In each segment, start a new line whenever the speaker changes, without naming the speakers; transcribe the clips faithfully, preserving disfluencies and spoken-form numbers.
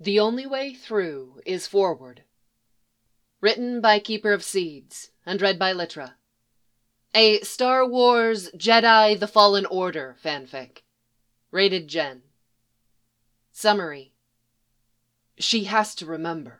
The Only Way Through is Forward. Written by Keeper of Seeds and read by Litra. A Star Wars Jedi The Fallen Order fanfic. Rated Gen. Summary. She has to remember.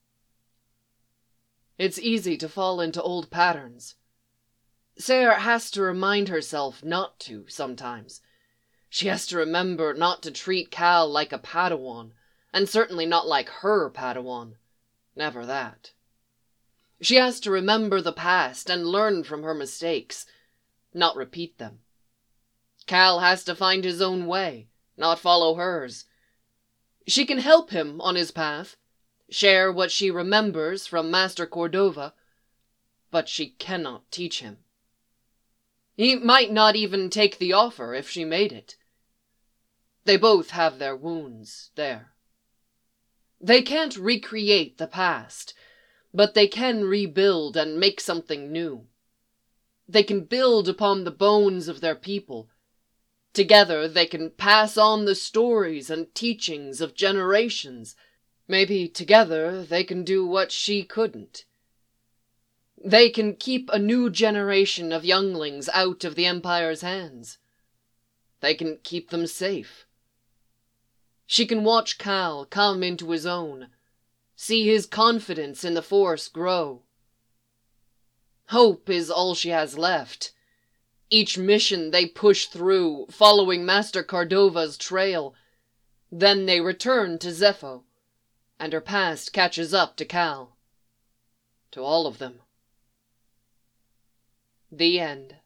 It's easy to fall into old patterns. Sarah has to remind herself not to sometimes. She has to remember not to treat Cal like a Padawan, and certainly not like her Padawan. Never that. She has to remember the past and learn from her mistakes, not repeat them. Cal has to find his own way, not follow hers. She can help him on his path, share what she remembers from Master Cordova, but she cannot teach him. He might not even take the offer if she made it. They both have their wounds there. They can't recreate the past, but they can rebuild and make something new. They can build upon the bones of their people. Together they can pass on the stories and teachings of generations. Maybe together they can do what she couldn't. They can keep a new generation of younglings out of the Empire's hands. They can keep them safe. She can watch Cal come into his own, see his confidence in the Force grow. Hope is all she has left. Each mission they push through, following Master Cordova's trail. Then they return to Zeffo, and her past catches up to Cal. To all of them. The End.